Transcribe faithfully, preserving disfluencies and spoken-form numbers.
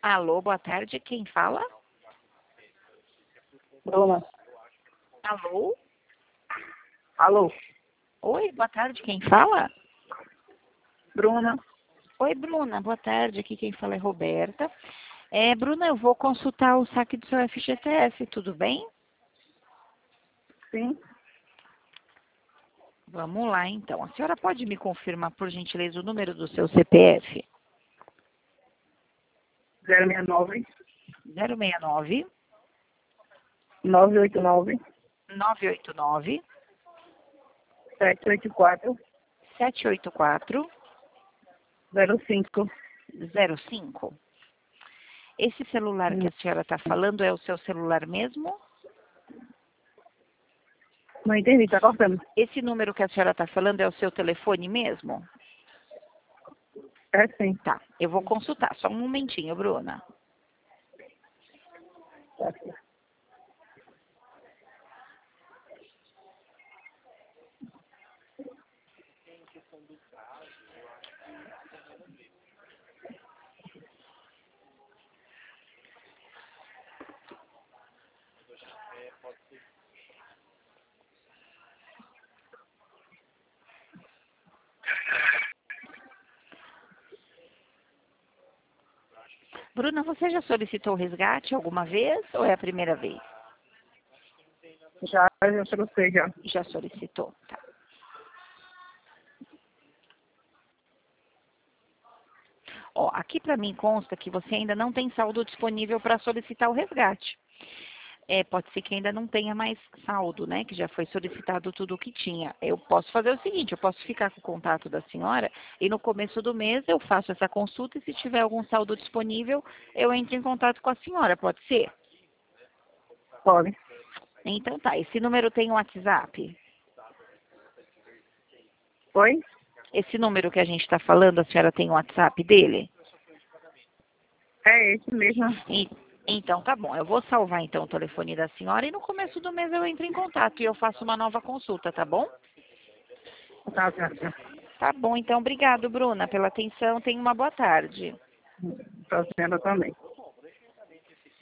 Alô, boa tarde, quem fala? Bruna. Alô? Alô? Oi, boa tarde, quem fala? Bruna. Oi, Bruna, boa tarde, aqui quem fala é Roberta. É, Bruna, eu vou consultar o saque do seu F G T S, tudo bem? Sim. Vamos lá, então. A senhora pode me confirmar, por gentileza, o número do seu C P F? zero seis nove, zero seis nove, nove oito nove, nove oito nove, sete oito quatro, sete oito quatro, zero cinco. zero cinco. Esse celular que a senhora está falando é o seu celular mesmo? Não entendi, tá cortando. Esse número que a senhora está falando é o seu telefone mesmo? É sim. Tá, eu vou consultar. Só um momentinho, Bruna. Tá aqui. Bruna, você já solicitou o resgate alguma vez ou é a primeira vez? Já, já trouxe já. Já solicitou, tá. Ó, aqui para mim consta que você ainda não tem saldo disponível para solicitar o resgate. É, pode ser que ainda não tenha mais saldo, né? Que já foi solicitado tudo o que tinha. Eu posso fazer o seguinte, eu posso ficar com o contato da senhora e no começo do mês eu faço essa consulta e se tiver algum saldo disponível, eu entro em contato com a senhora, pode ser? Pode. Então tá, esse número tem um WhatsApp? Oi? Esse número que a gente está falando, a senhora tem o WhatsApp dele? É esse mesmo. E- então tá bom, eu vou salvar então o telefone da senhora e no começo do mês eu entro em contato e eu faço uma nova consulta, tá bom? Tá, tá, tá. Tá bom, então obrigado, Bruna, pela atenção. Tenha uma boa tarde. Tá sendo também.